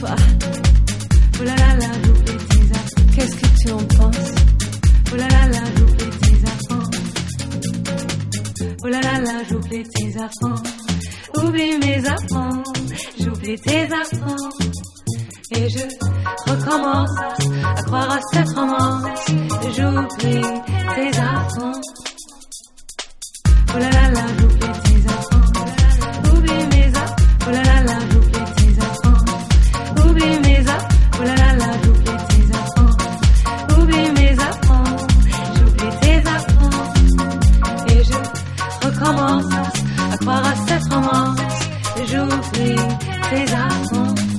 toi. Oh là là là, j'oublie tes affronts. Qu'est-ce que tu en penses? Oh là là là, j'oublie tes affronts. Oh là là là, j'oublie tes affronts. Oublie mes affronts, j'oublie tes affronts. Et je recommence à croire à cette romance. J'oublie tes affronts. Oh là là là, j'oublie tes affronts. Oublie mes affronts. Oh là là là, j'oublie tes affronts. Oublie mes affronts. Oh là là là, j'oublie tes affronts. Oublie mes affronts. J'oublie tes affronts. Et je recommence à croire à cette romance. J'oublie tes affronts.